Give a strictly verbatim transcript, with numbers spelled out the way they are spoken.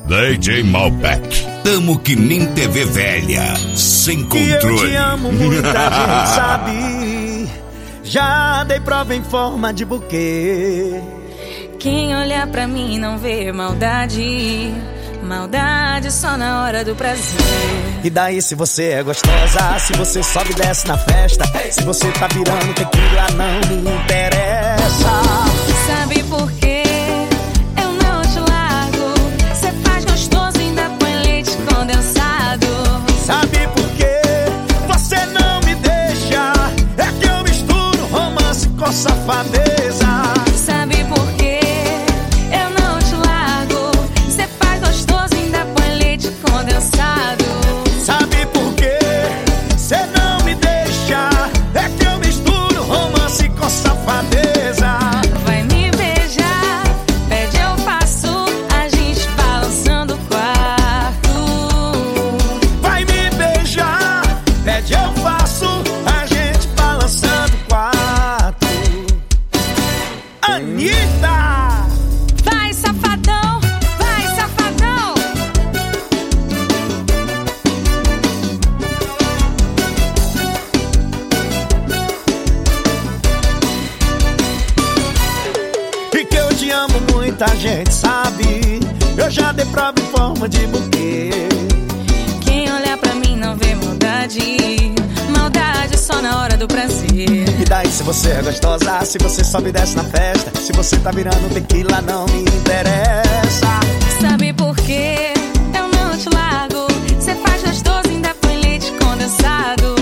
D J Malbec. Tamo que nem T V velha, sem controle. Que eu te amo, muita gente sabe. Já dei prova em forma de buquê. Quem olhar pra mim não vê maldade. Maldade só na hora do prazer. E daí se você é gostosa, se você sobe e desce na festa, se você tá virando tequila não me interessa. Sabe por quê? Eu não te largo. Cê faz gostoso e ainda põe leite condensado. Sabe por quê? Você não me deixa. É que eu misturo romance com safadeza. Sabe por quê? Eu não te largo. Cê faz gostoso e ainda põe leite condensado. Sabe por quê? Cê não me deixa. É que eu misturo romance com safadeza. Vai me beijar, pede eu faço, a gente balançando o quarto. Vai me beijar, pede eu faço, a gente balançando o quarto. Anitta! Vai safadão, vai safadão. E que eu te amo, muita gente sabe. Eu já dei prova em forma de buquê. Quem olhar pra mim não vê maldade. Maldade só na hora do prazer. E daí se você é gostosa, se você sobe e desce na festa, se você tá virando tequila não me interessa. Sabe por quê? Eu não te largo. Cê faz gostoso e ainda põe leite condensado.